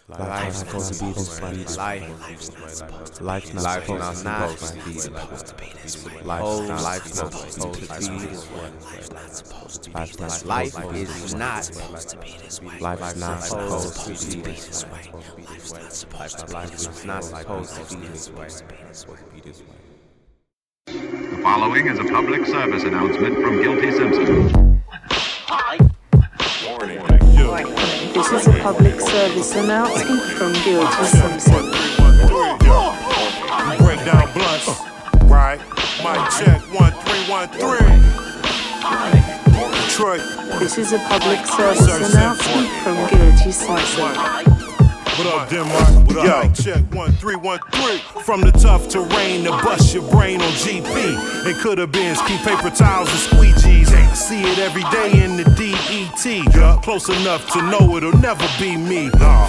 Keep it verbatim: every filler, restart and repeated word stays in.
Life's supposed to be this way. Life, life's not supposed to be this way. Life's not supposed to be this way. Life's not Life is not supposed to be this way. Life's not supposed to be this way. Life's not supposed to be Life this is way. not supposed to be this way. The following is a public service announcement from Guilty Simpson. This is a public service announcement from Guilty Simpson. Break down blunts, right? Mic check, one, three, one, three. Detroit. This is a public service announcement from Guilty Simpson. What up, Denmark? What up? Mic check, one, three, one, three. From the tough terrain to bust your brain on G P. It could have been keep paper towels and squeegees. I see it every day in the D E T. Close enough to know it'll never be me.